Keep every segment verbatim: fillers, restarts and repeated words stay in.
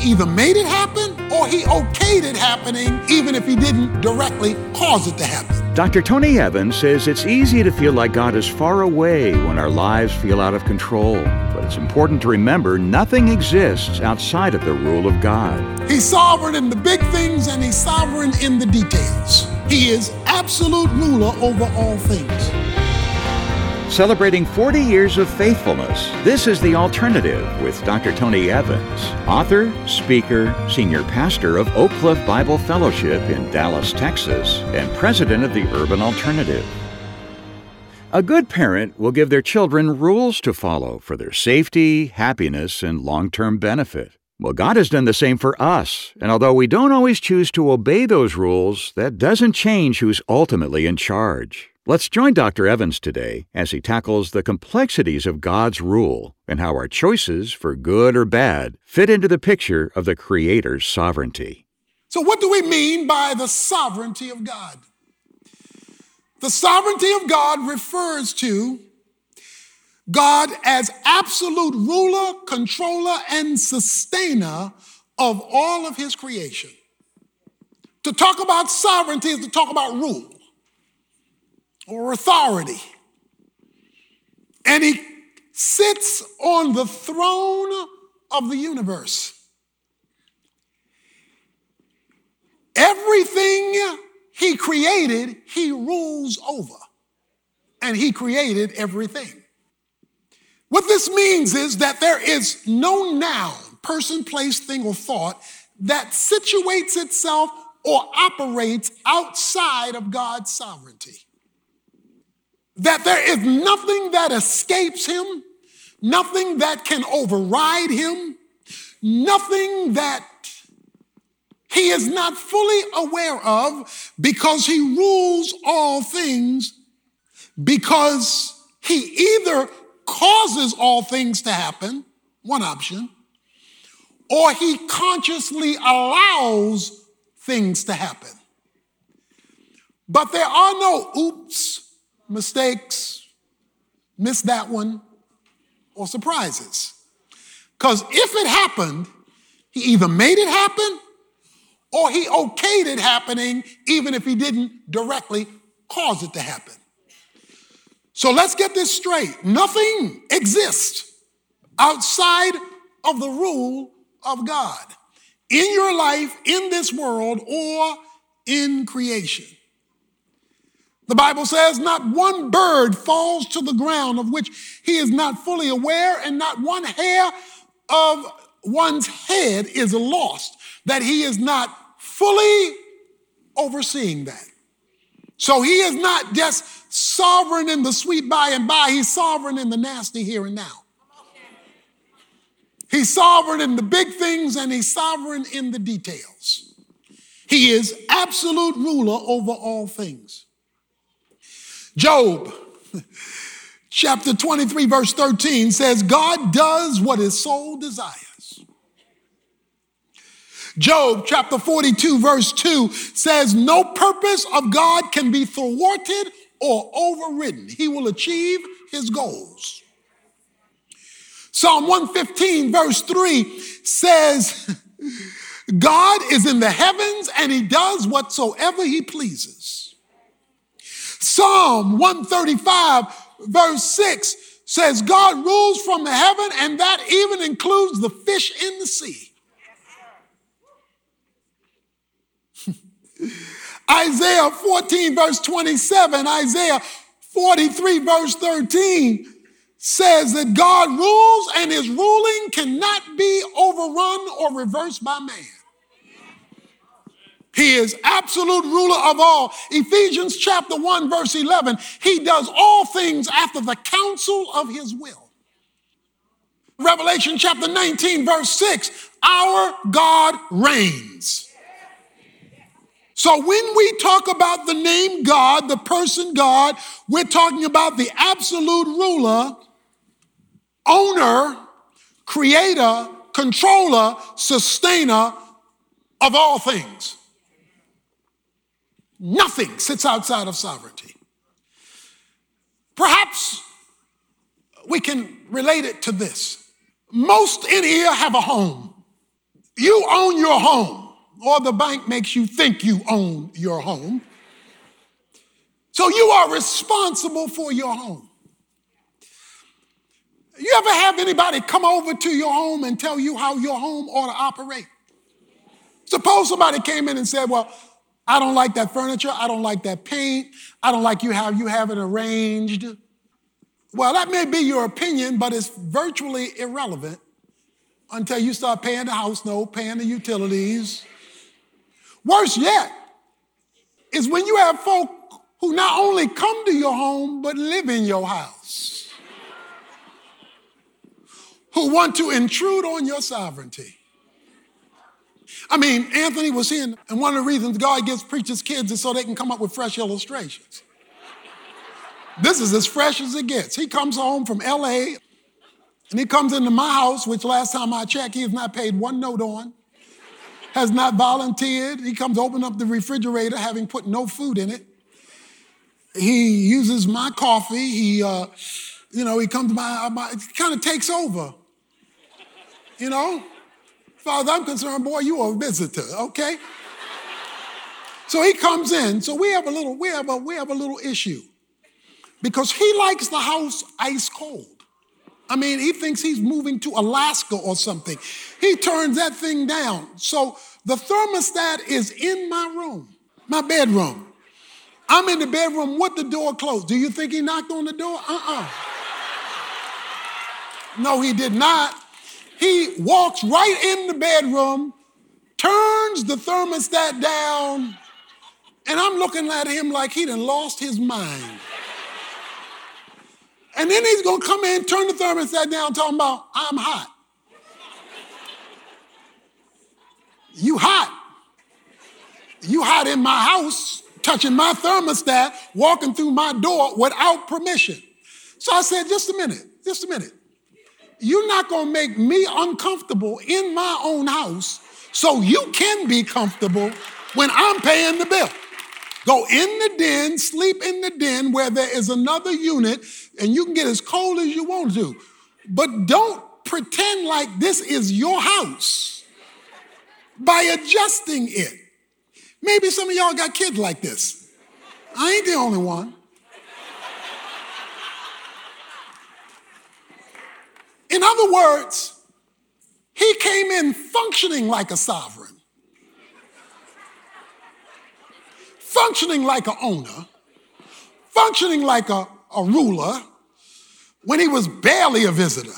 He either made it happen or he okayed it happening, even if he didn't directly cause it to happen. Doctor Tony Evans says it's easy to feel like God is far away when our lives feel out of control. But it's important to remember nothing exists outside of the rule of God. He's sovereign in the big things and he's sovereign in the details. He is absolute ruler over all things. Celebrating forty years of faithfulness, this is The Alternative with Doctor Tony Evans, author, speaker, senior pastor of Oak Cliff Bible Fellowship in Dallas, Texas, and president of the Urban Alternative. A good parent will give their children rules to follow for their safety, happiness, and long-term benefit. Well, God has done the same for us, and although we don't always choose to obey those rules, that doesn't change who's ultimately in charge. Let's join Doctor Evans today as he tackles the complexities of God's rule and how our choices, for good or bad, fit into the picture of the Creator's sovereignty. So what do we mean by the sovereignty of God? The sovereignty of God refers to God as absolute ruler, controller, and sustainer of all of his creation. To talk about sovereignty is to talk about rule or authority. And he sits on the throne of the universe. Everything he created, he rules over. And he created everything. What this means is that there is no noun, person, place, thing, or thought that situates itself or operates outside of God's sovereignty. That there is nothing that escapes him, nothing that can override him, nothing that he is not fully aware of, because he rules all things, because he either causes all things to happen, one option, or he consciously allows things to happen. But there are no oops, mistakes, missed that one, or surprises. Because if it happened, he either made it happen or he okayed it happening, even if he didn't directly cause it to happen. So let's get this straight. Nothing exists outside of the rule of God in your life, in this world, or in creation. The Bible says not one bird falls to the ground of which he is not fully aware, and not one hair of one's head is lost, that he is not fully overseeing that. So he is not just sovereign in the sweet by and by, he's sovereign in the nasty here and now. He's sovereign in the big things and he's sovereign in the details. He is absolute ruler over all things. Job chapter twenty-three, verse thirteen says, God does what his soul desires. Job chapter forty-two, verse two says, no purpose of God can be thwarted or overridden. He will achieve his goals. Psalm one fifteen, verse three says, God is in the heavens and he does whatsoever he pleases. Psalm one thirty-five, verse six says, God rules from the heaven, and that even includes the fish in the sea. Isaiah fourteen, verse twenty-seven, Isaiah forty-three, verse thirteen says that God rules and his ruling cannot be overrun or reversed by man. He is absolute ruler of all. Ephesians chapter one, verse eleven, he does all things after the counsel of his will. Revelation chapter nineteen, verse six, our God reigns. So when we talk about the name God, the person God, we're talking about the absolute ruler, owner, creator, controller, sustainer of all things. Nothing sits outside of sovereignty. Perhaps we can relate it to this. Most in here have a home. You your home, or the bank makes you think you own your home. So you are responsible for your home. You ever have anybody come over to your home and tell you how your home ought to operate? Suppose somebody came in and said, well, I don't like that furniture. I don't like that paint. I don't like you how you have it arranged. Well, that may be your opinion, but it's virtually irrelevant until you start paying the house note, paying the utilities. Worse yet is when you have folk who not only come to your home, but live in your house, who want to intrude on your sovereignty. I mean, Anthony was saying, and one of the reasons God gives preachers kids is so they can come up with fresh illustrations. This is as fresh as it gets. He comes home from L A, and he comes into my house, which last time I checked, he has not paid one note on, has not volunteered. He comes open up the refrigerator, having put no food in it. He uses my coffee. He, uh, you know, he comes to my, my it kind of takes over, you know? As far as I'm concerned, boy, you are a visitor, okay? So he comes in. So we have a little, we have a, we have a little issue because he likes the house ice cold. I mean, he thinks he's moving to Alaska or something. He turns that thing down. So the thermostat is in my room, my bedroom. I'm in the bedroom with the door closed. Do you think he knocked on the door? Uh-uh. No, he did not. He walks right in the bedroom, turns the thermostat down, and I'm looking at him like he done lost his mind. And then he's gonna come in, turn the thermostat down, talking about, I'm hot. You hot. You hot in my house, touching my thermostat, walking through my door without permission. So I said, just a minute, just a minute. You're not going to make me uncomfortable in my own house so you can be comfortable when I'm paying the bill. Go in the den, sleep in the den where there is another unit and you can get as cold as you want to. But don't pretend like this is your house by adjusting it. Maybe some of y'all got kids like this. I ain't the only one. In other words, he came in functioning like a sovereign, functioning like an owner, functioning like a, a ruler when he was barely a visitor.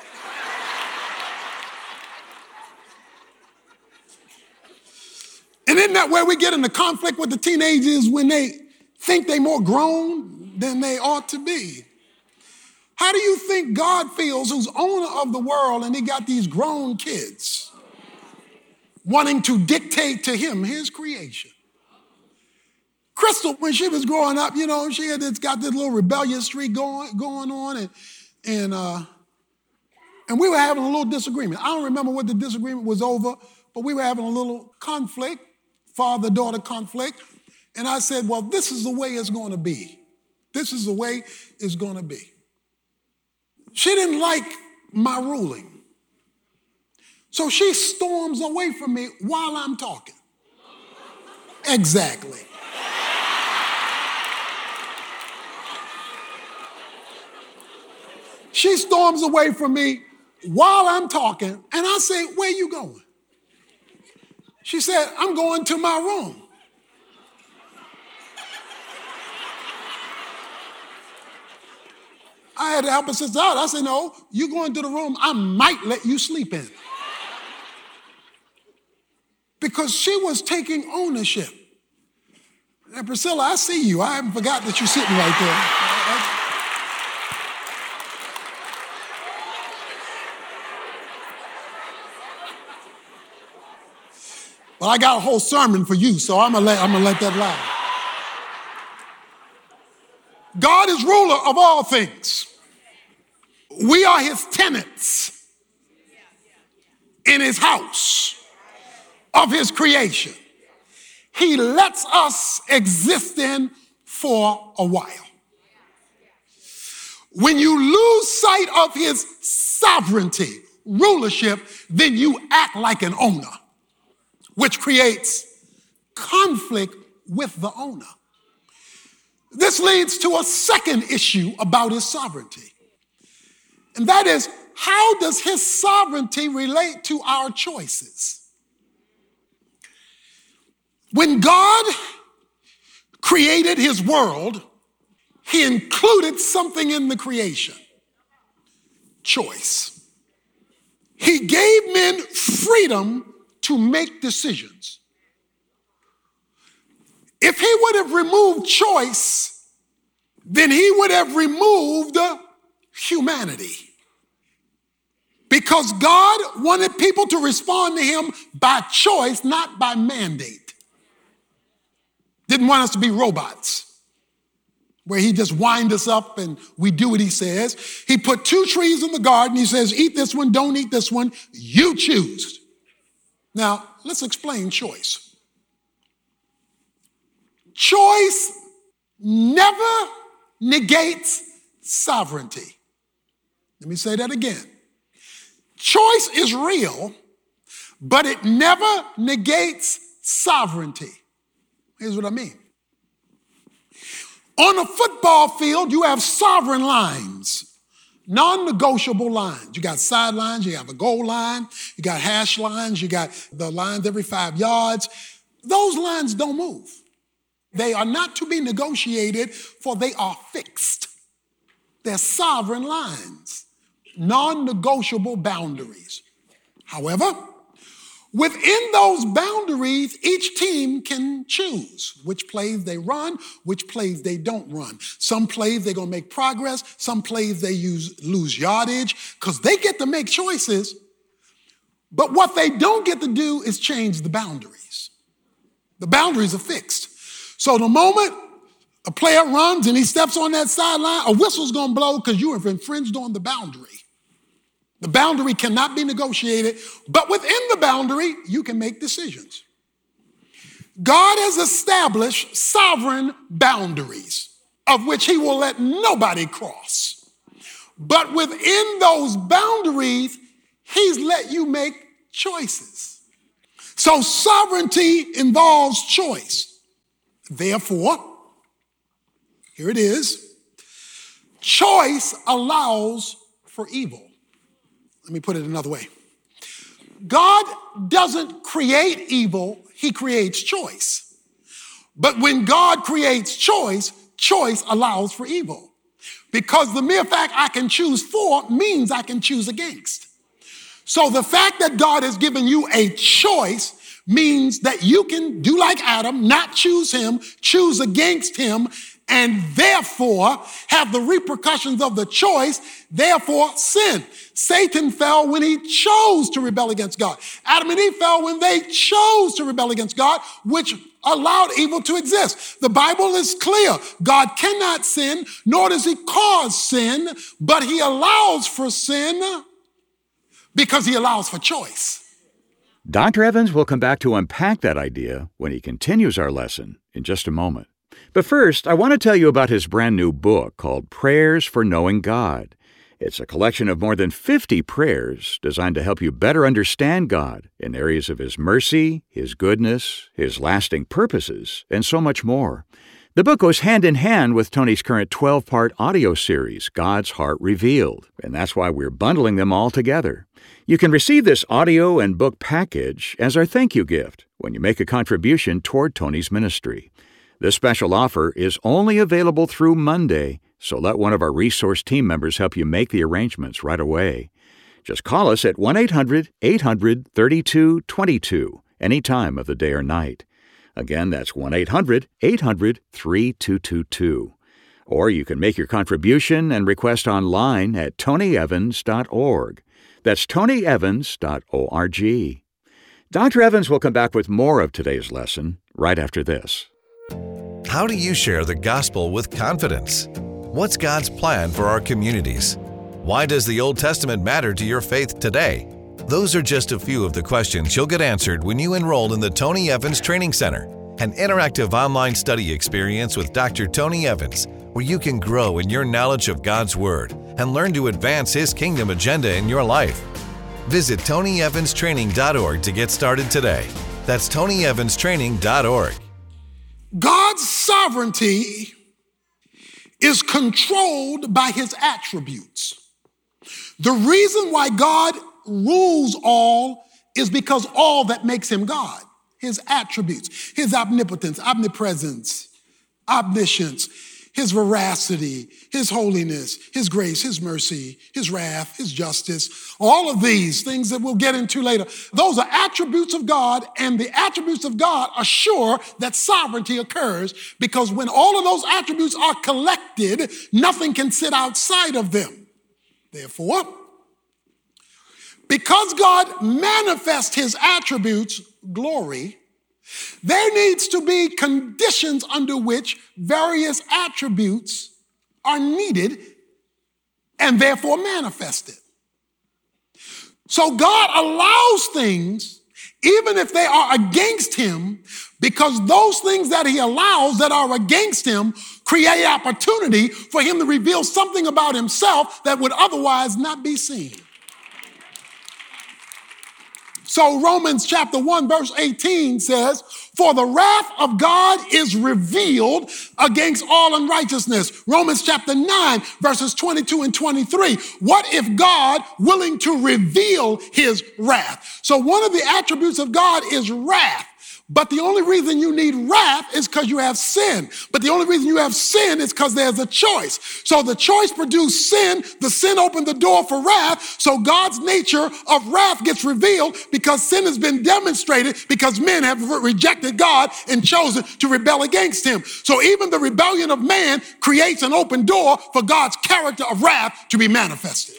And isn't that where we get into conflict with the teenagers when they think they're more grown than they ought to be? How do you think God feels, who's owner of the world, and he got these grown kids wanting to dictate to him his creation? Crystal, when she was growing up, you know, she had this, got this little rebellious streak going, going on, and, and, uh, and we were having a little disagreement. I don't remember what the disagreement was over, but we were having a little conflict, father-daughter conflict, and I said, well, this is the way it's going to be. This is the way it's going to be. She didn't like my ruling. So she storms away from me while I'm talking. Exactly. She storms away from me while I'm talking, and I say, where you going? She said, I'm going to my room. I had to help her sister out. I said, no, you go into the room I might let you sleep in. Because she was taking ownership. And Priscilla, I see you. I haven't forgot that you're sitting right there. But I got a whole sermon for you, so I'm gonna let, I'm gonna let that lie. God is ruler of all things. We are his tenants in his house of his creation. He lets us exist in for a while. When you lose sight of his sovereignty, rulership, then you act like an owner. which creates conflict with the owner. This leads to a second issue about his sovereignty. And that is, how does his sovereignty relate to our choices? When God created his world, he included something in the creation: choice. He gave men freedom to make decisions. If he would have removed choice, then he would have removed humanity. Because God wanted people to respond to him by choice, not by mandate. Didn't want us to be robots, where he just wind us up and we do what he says. He put two trees in the garden. He says, eat this one, don't eat this one. You choose. Now, let's explain choice. Choice never negates sovereignty. Let me say that again. Choice is real, but it never negates sovereignty. Here's what I mean. On a football field, you have sovereign lines, non-negotiable lines. You got sidelines, you have a goal line, you got hash lines, you got the lines every five yards. Those lines don't move. They are not to be negotiated, for they are fixed. They're sovereign lines, non-negotiable boundaries. However, within those boundaries, each team can choose which plays they run, which plays they don't run. Some plays they're going to make progress. Some plays they use lose yardage, because they get to make choices. But what they don't get to do is change the boundaries. The boundaries are fixed. So the moment a player runs and he steps on that sideline, a whistle's going to blow because you have infringed on the boundary. The boundary cannot be negotiated, but within the boundary, you can make decisions. God has established sovereign boundaries of which he will let nobody cross. But within those boundaries, he's let you make choices. So sovereignty involves choice. Therefore, here it is, choice allows for evil. Let me put it another way. God doesn't create evil, he creates choice. But when God creates choice, choice allows for evil. Because the mere fact I can choose for means I can choose against. So the fact that God has given you a choice means that you can do like Adam, not choose him, choose against him, and therefore have the repercussions of the choice, therefore sin. Satan fell when he chose to rebel against God. Adam and Eve fell when they chose to rebel against God, which allowed evil to exist. The Bible is clear. God cannot sin, nor does he cause sin, but he allows for sin because he allows for choice. Doctor Evans will come back to unpack that idea when he continues our lesson in just a moment. But first, I want to tell you about his brand new book called Prayers for Knowing God. It's a collection of more than fifty prayers designed to help you better understand God in areas of his mercy, his goodness, his lasting purposes, and so much more. The book goes hand in hand with Tony's current twelve-part audio series, God's Heart Revealed, and that's why we're bundling them all together. You can receive this audio and book package as our thank you gift when you make a contribution toward Tony's ministry. This special offer is only available through Monday, so let one of our resource team members help you make the arrangements right away. Just call us at one eight hundred eight hundred thirty-two twenty-two any time of the day or night. Again, that's one eight hundred eight hundred thirty-two twenty-two. Or you can make your contribution and request online at tony evans dot org. That's tony evans dot org. Doctor Evans will come back with more of today's lesson right after this. How do you share the gospel with confidence? What's God's plan for our communities? Why does the Old Testament matter to your faith today? Those are just a few of the questions you'll get answered when you enroll in the Tony Evans Training Center, an interactive online study experience with Doctor Tony Evans, where you can grow in your knowledge of God's Word and learn to advance His kingdom agenda in your life. Visit tony evans training dot org to get started today. That's tony evans training dot org. God's sovereignty is controlled by his attributes. The reason why God rules all is because all that makes him God, his attributes, his omnipotence, omnipresence, omniscience, his veracity, his holiness, his grace, his mercy, his wrath, his justice, all of these things that we'll get into later, those are attributes of God, and the attributes of God assure that sovereignty occurs, because when all of those attributes are collected, nothing can sit outside of them. Therefore, because God manifests his attributes, glory, there needs to be conditions under which various attributes are needed and therefore manifested. So God allows things even if they are against him, because those things that he allows that are against him create opportunity for him to reveal something about himself that would otherwise not be seen. So Romans chapter one, verse eighteen says, for the wrath of God is revealed against all unrighteousness. Romans chapter nine, verses twenty-two and twenty-three. What if God willing to reveal his wrath? So one of the attributes of God is wrath. But the only reason you need wrath is because you have sin. But the only reason you have sin is because there's a choice. So the choice produced sin. The sin opened the door for wrath. So God's nature of wrath gets revealed because sin has been demonstrated because men have rejected God and chosen to rebel against him. So even the rebellion of man creates an open door for God's character of wrath to be manifested.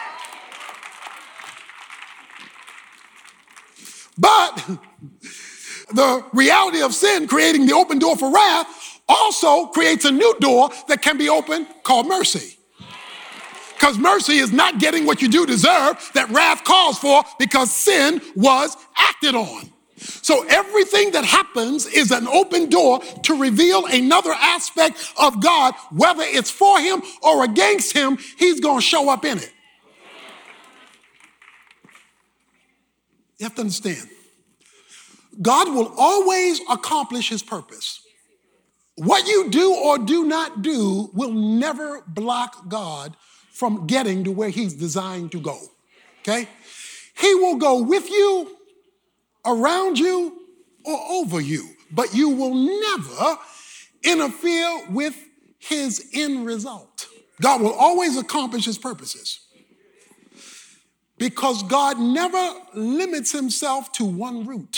But the reality of sin creating the open door for wrath also creates a new door that can be opened called mercy. Because mercy is not getting what you do deserve that wrath calls for because sin was acted on. So everything that happens is an open door to reveal another aspect of God, whether it's for him or against him, he's going to show up in it. You have to understand. God will always accomplish his purpose. What you do or do not do will never block God from getting to where he's designed to go, okay? He will go with you, around you, or over you, but you will never interfere with his end result. God will always accomplish his purposes because God never limits himself to one route.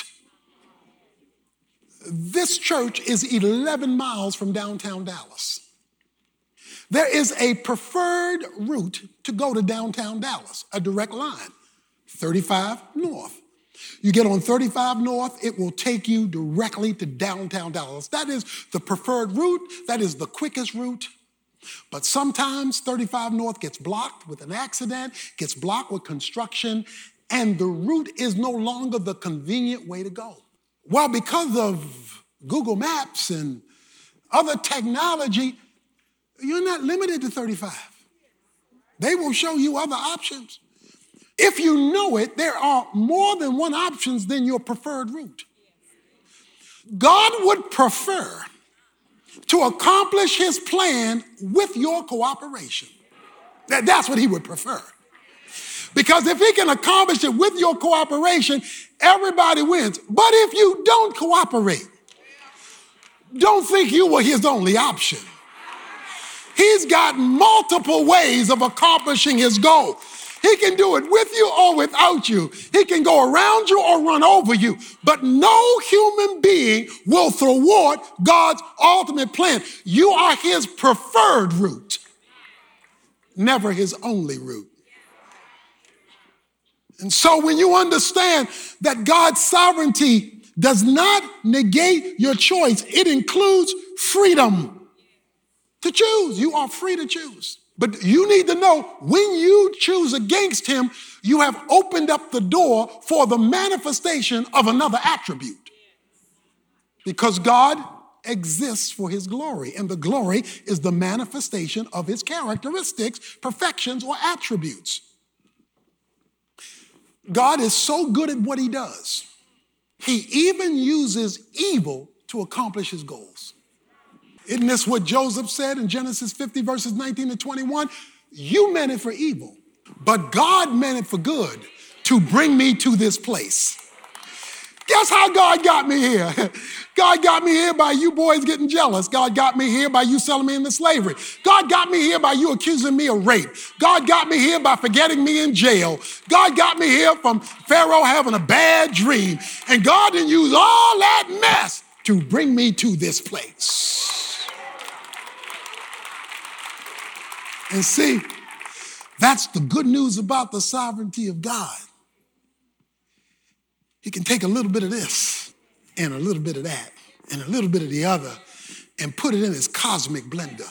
This church is eleven miles from downtown Dallas. There is a preferred route to go to downtown Dallas, a direct line, thirty-five North. You get on thirty-five North, it will take you directly to downtown Dallas. That is the preferred route. That is the quickest route. But sometimes thirty-five North gets blocked with an accident, gets blocked with construction, and the route is no longer the convenient way to go. Well, because of Google Maps and other technology, you're not limited to thirty-five. They will show you other options. If you know it, there are more than one options than your preferred route. God would prefer to accomplish his plan with your cooperation. That's what he would prefer. Because if he can accomplish it with your cooperation, everybody wins. But if you don't cooperate, don't think you were his only option. He's got multiple ways of accomplishing his goal. He can do it with you or without you. He can go around you or run over you. But no human being will thwart God's ultimate plan. You are his preferred route, never his only route. And so when you understand that God's sovereignty does not negate your choice, it includes freedom to choose. You are free to choose. But you need to know when you choose against him, you have opened up the door for the manifestation of another attribute. Because God exists for his glory, and the glory is the manifestation of his characteristics, perfections, or attributes. God is so good at what he does. he even uses evil to accomplish his goals. Isn't this what Joseph said in Genesis fifty, verses nineteen to twenty-one? You meant it for evil, but God meant it for good to bring me to this place. Guess how God got me here? God got me here by you boys getting jealous. God got me here by you selling me into slavery. God got me here by you accusing me of rape. God got me here by forgetting me in jail. God got me here from Pharaoh having a bad dream. And God didn't use all that mess to bring me to this place. And see, that's the good news about the sovereignty of God. He can take a little bit of this and a little bit of that and a little bit of the other and put it in his cosmic blender.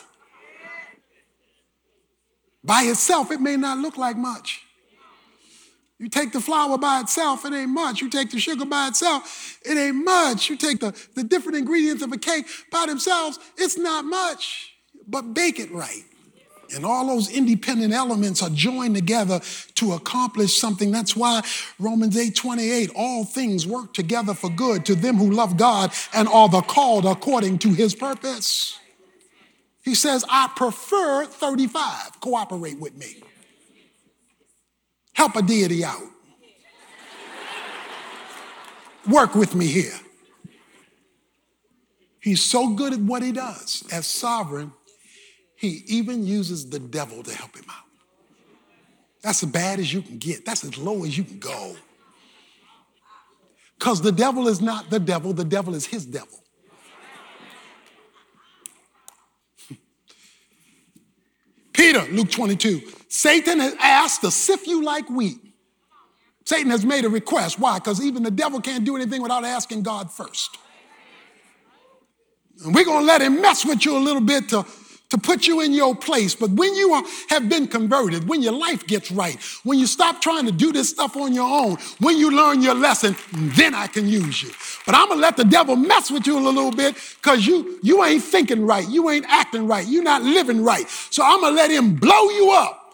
By itself, it may not look like much. You take the flour by itself, it ain't much. You take the sugar by itself, it ain't much. You take the, the different ingredients of a cake by themselves, it's not much. But bake it right. And all those independent elements are joined together to accomplish something. That's why Romans eight twenty-eight, all things work together for good to them who love God and are the called according to his purpose. He says, I prefer thirty-five. Cooperate with me. Help a deity out. Work with me here. He's so good at what he does as sovereign, he even uses the devil to help him out. That's as bad as you can get. That's as low as you can go. Because the devil is not the devil. The devil is his devil. Peter, Luke twenty-two, Satan has asked to sift you like wheat. Satan has made a request. Why? Because even the devil can't do anything without asking God first. And we're going to let him mess with you a little bit to to put you in your place. But when you are, have been converted, when your life gets right, when you stop trying to do this stuff on your own, when you learn your lesson, then I can use you. But I'm going to let the devil mess with you a little bit because you, you ain't thinking right. You ain't acting right. You're not living right. So I'm going to let him blow you up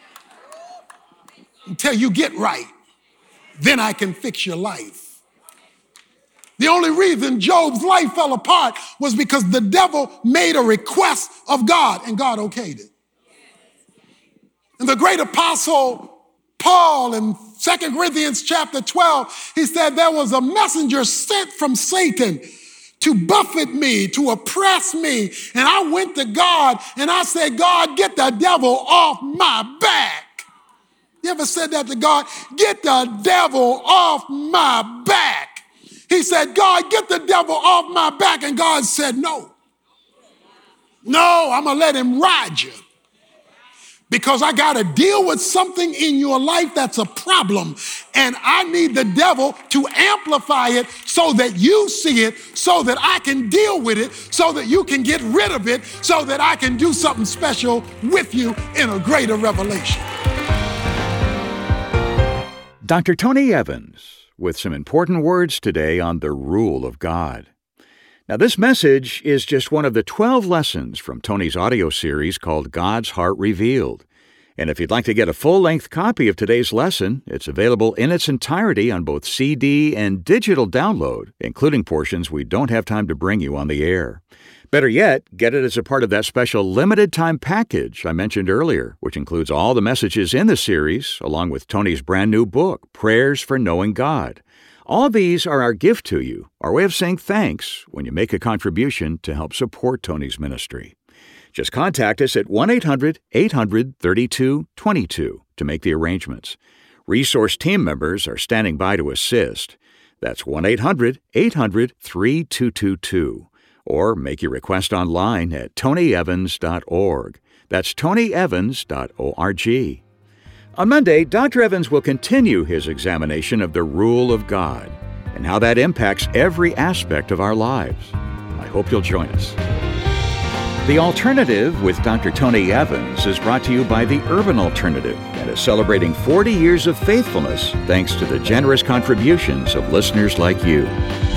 until you get right. Then I can fix your life. The only reason Job's life fell apart was because the devil made a request of God and God okayed it. And the great apostle Paul in Second Corinthians chapter twelve, he said there was a messenger sent from Satan to buffet me, to oppress me. And I went to God and I said, God, get the devil off my back. You ever said that to God? Get the devil off my back. He said, God, get the devil off my back. And God said, no. No, I'm going to let him ride you. Because I got to deal with something in your life that's a problem. And I need the devil to amplify it so that you see it, so that I can deal with it, so that you can get rid of it, so that I can do something special with you in a greater revelation. Doctor Tony Evans, with some important words today on the rule of God. Now, this message is just one of the twelve lessons from Tony's audio series called God's Heart Revealed. And if you'd like to get a full-length copy of today's lesson, it's available in its entirety on both C D and digital download, including portions we don't have time to bring you on the air. Better yet, get it as a part of that special limited-time package I mentioned earlier, which includes all the messages in the series, along with Tony's brand new book, Prayers for Knowing God. All these are our gift to you, our way of saying thanks when you make a contribution to help support Tony's ministry. Just contact us at one eight hundred eight hundred thirty-two twenty-two to make the arrangements. Resource team members are standing by to assist. That's one eight hundred eight hundred three two two two. Or make your request online at tony evans dot org. That's tony evans dot org. On Monday, Doctor Evans will continue his examination of the rule of God and how that impacts every aspect of our lives. I hope you'll join us. The Alternative with Doctor Tony Evans is brought to you by the Urban Alternative and is celebrating forty years of faithfulness thanks to the generous contributions of listeners like you.